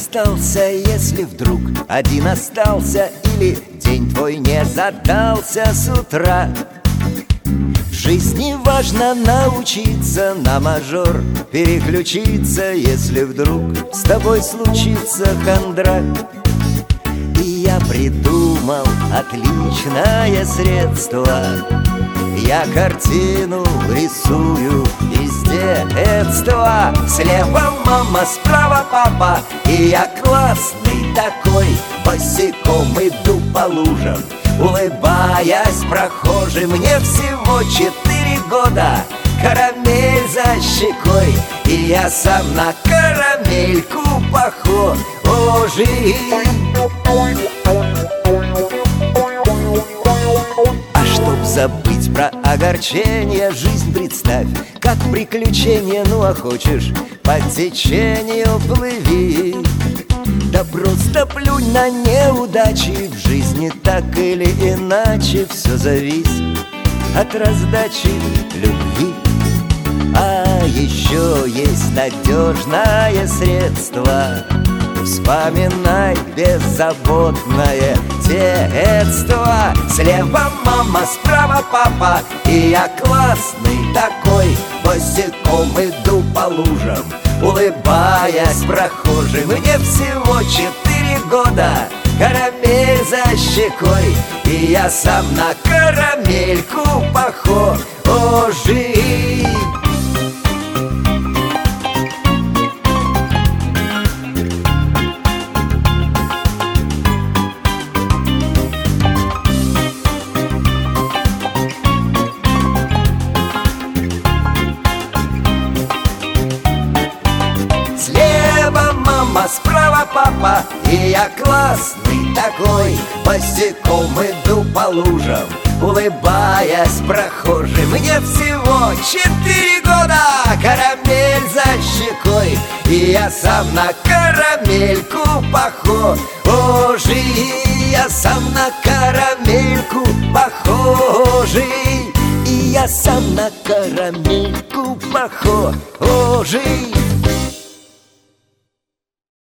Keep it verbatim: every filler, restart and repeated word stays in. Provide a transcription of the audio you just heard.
остался, если вдруг один остался, или день твой не задался с утра. В жизни важно научиться на мажор переключиться, если вдруг с тобой случится хандра. И я придумал отличное средство. Я картину рисую из детства. Слева мама, справа папа, и я классный такой. Босиком иду по лужам, улыбаясь прохожим. Мне всего четыре года, карамель за щекой, и я сам на карамельку похожий. А чтоб забыть про огорчение, жизнь представь как приключение. Ну а хочешь, по течению плыви. Да просто плюнь на неудачи, в жизни так или иначе все зависит от раздачи любви. А еще есть надежное средство. Вспоминай беззаботное детство. Слева мама, справа папа, и я классный такой. Босиком иду по лужам, улыбаясь прохожим. Мне всего четыре года, карамель за щекой, и я сам на карамельку похожий. Слева мама, справа папа, и я классный такой. Босиком иду по лужам, улыбаясь прохожим. Мне всего четыре года, карамель за щекой, и я сам на карамельку похожий. Я сам на карамельку похожий. И я сам на карамельку похожий.